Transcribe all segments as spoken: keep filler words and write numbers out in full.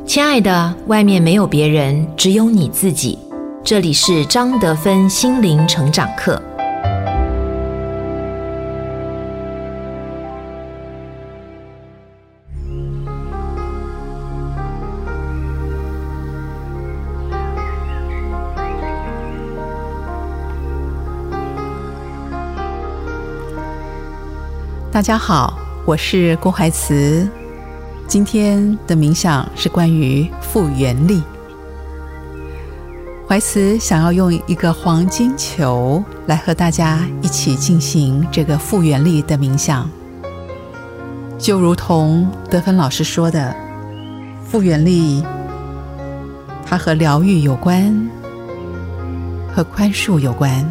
亲爱的，外面没有别人，只有你自己。这里是张德芬心灵成长课。 大家好，我是郭怀慈。今天的冥想是关于复原力。怀慈想要用一个黄金球来和大家一起进行这个复原力的冥想。就如同德芬老师说的，复原力它和疗愈有关，和宽恕有关。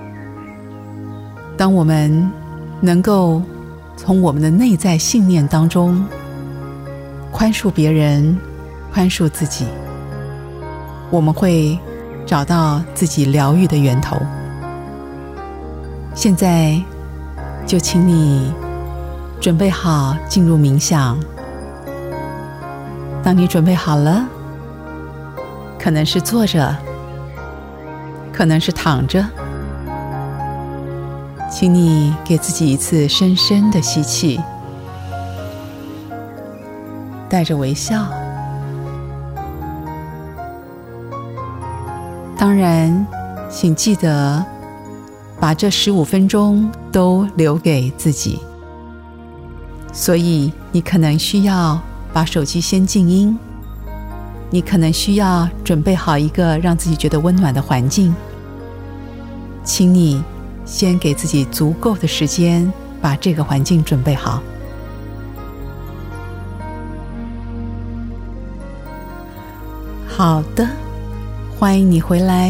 当我们能够从我们的内在信念当中宽恕别人，宽恕自己，我们会找到自己疗愈的源头。现在就请你准备好进入冥想。当你准备好了，可能是坐着，可能是躺着，请你给自己一次深深的吸气，带着微笑。当然，请记得把这十五分钟都留给自己。所以，你可能需要把手机先静音，你可能需要准备好一个让自己觉得温暖的环境。请你先给自己足够的时间，把这个环境准备好。好的，欢迎你回来。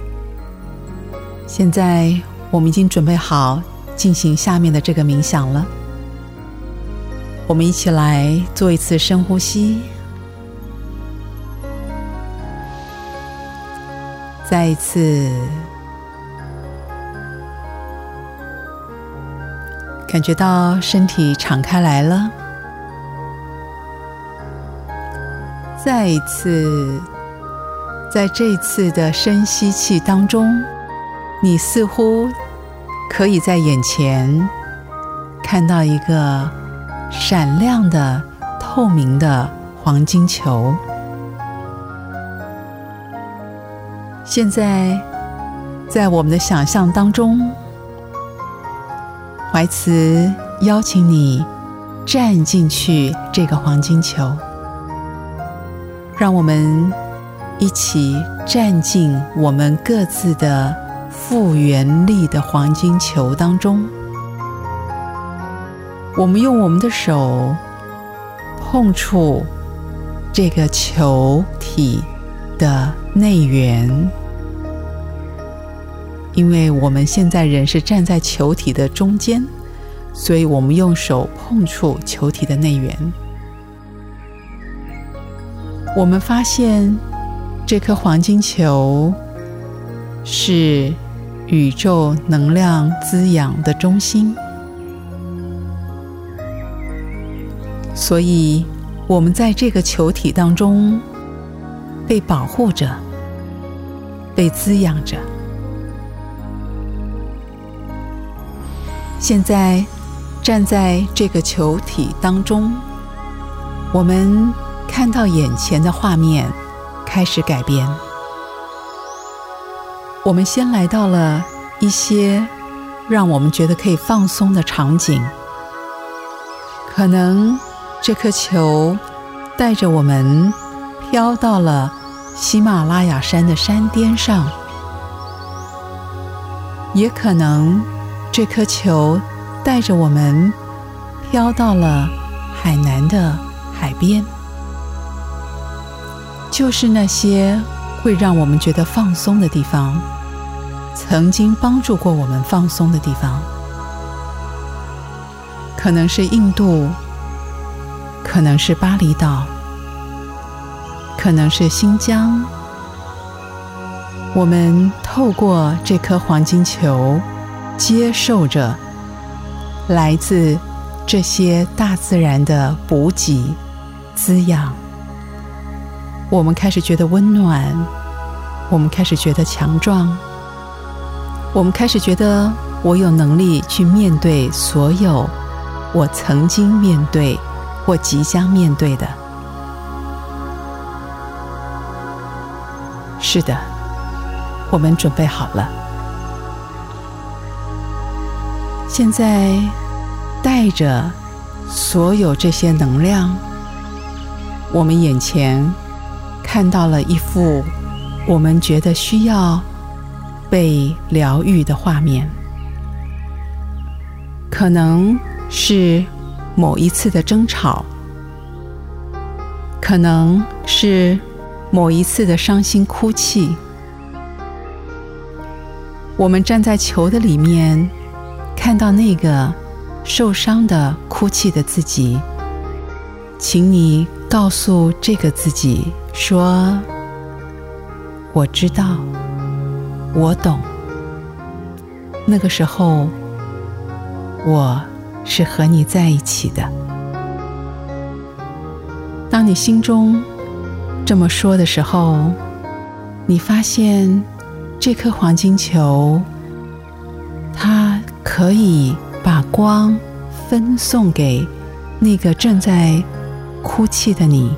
现在我们已经准备好进行下面的这个冥想了。我们一起来做一次深呼吸，再一次感觉到身体敞开来了，再一次，在这一次的深吸气当中，你似乎可以在眼前看到一个闪亮的透明的黄金球。现在在我们的想象当中，怀慈邀请你站进去这个黄金球，让我们一起站进我们各自的复原力的黄金球当中。我们用我们的手碰触这个球体的内缘，因为我们现在人是站在球体的中间，所以我们用手碰触球体的内缘。我们发现这颗黄金球是宇宙能量滋养的中心，所以我们在这个球体当中被保护着，被滋养着。现在站在这个球体当中，我们看到眼前的画面开始改变。我们先来到了一些让我们觉得可以放松的场景，可能这颗球带着我们飘到了喜马拉雅山的山巅上，也可能这颗球带着我们飘到了海南的海边，就是那些会让我们觉得放松的地方，曾经帮助过我们放松的地方。可能是印度，可能是巴厘岛，可能是新疆。我们透过这颗黄金球，接受着来自这些大自然的补给、滋养， 我们开始觉得温暖，我们开始觉得强壮，我们开始觉得我有能力去面对所有我曾经面对或即将面对的。是的，我们准备好了。现在带着所有这些能量，我们眼前看到了一幅我们觉得需要被疗愈的画面，可能是某一次的争吵，可能是某一次的伤心哭泣。我们站在球的里面，看到那个受伤的哭泣的自己，请你告诉这个自己说，我知道，我懂，那个时候我是和你在一起的。当你心中这么说的时候，你发现这颗黄金球，它可以把光分送给那个正在哭泣的你。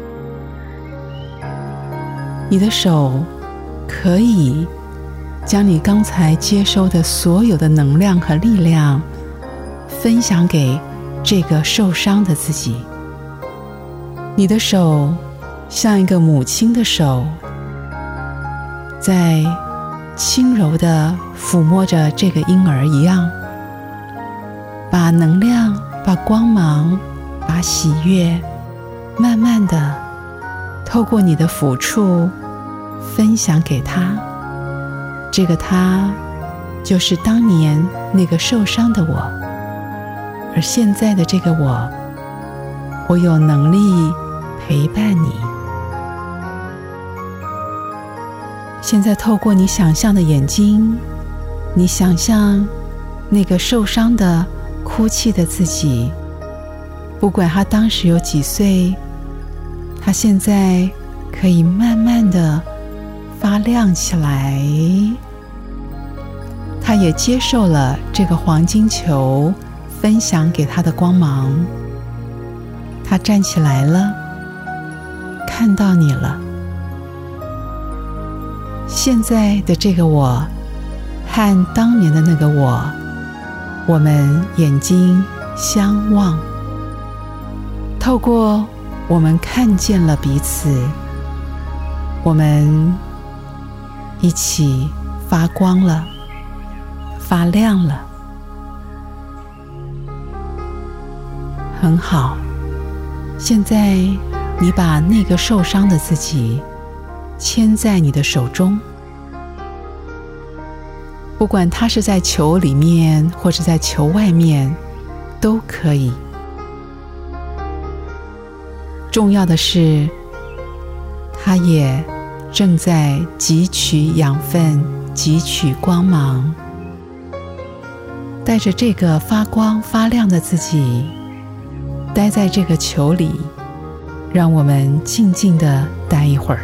你的手可以将你刚才接收的所有的能量和力量分享给这个受伤的自己。你的手像一个母亲的手，在轻柔地抚摸着这个婴儿一样，把能量、把光芒、把喜悦慢慢地透过你的抚触分享给他。这个他就是当年那个受伤的我，而现在的这个我，我有能力陪伴你。现在透过你想象的眼睛，你想象那个受伤的哭泣的自己，不管他当时有几岁，他现在可以慢慢的发亮起来。他也接受了这个黄金球分享给他的光芒。他站起来了，看到你了。现在的这个我和当年的那个我，我们眼睛相望，透过我们看见了彼此，我们一起发光了，发亮了。很好，现在你把那个受伤的自己牵在你的手中，不管他是在球里面或是在球外面都可以。重要的是，他也正在汲取养分，汲取光芒，带着这个发光发亮的自己，待在这个球里，让我们静静地待一会儿。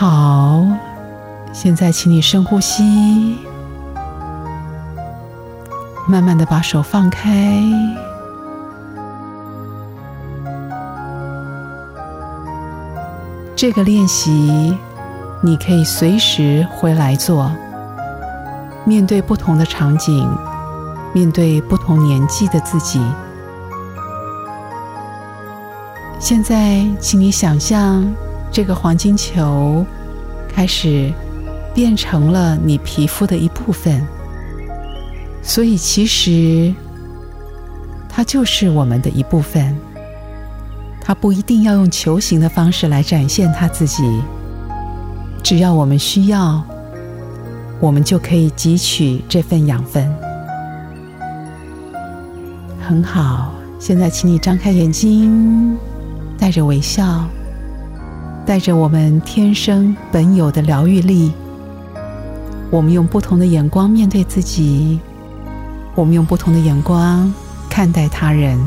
好，现在请你深呼吸，慢慢的把手放开。这个练习你可以随时回来做，面对不同的场景，面对不同年纪的自己。现在请你想象这个黄金球开始变成了你皮肤的一部分，所以其实它就是我们的一部分，它不一定要用球形的方式来展现它自己，只要我们需要，我们就可以汲取这份养分。很好，现在请你张开眼睛，带着微笑，带着我们天生本有的疗愈力，我们用不同的眼光面对自己，我们用不同的眼光看待他人。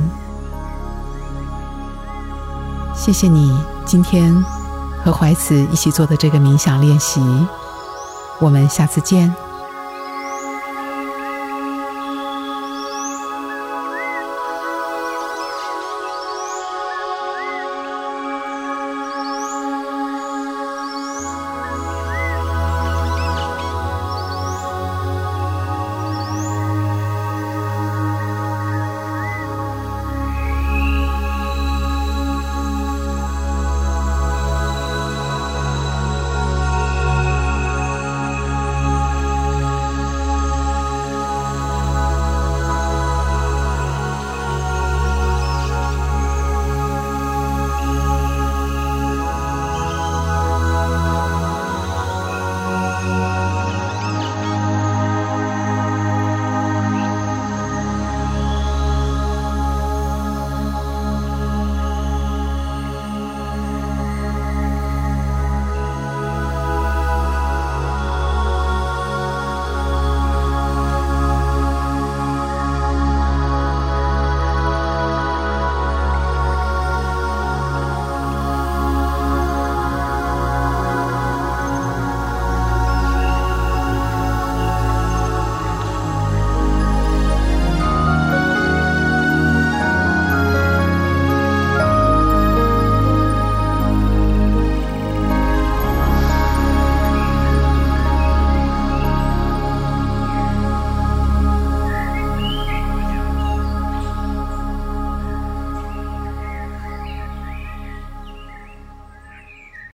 谢谢你今天和怀慈一起做的这个冥想练习，我们下次见。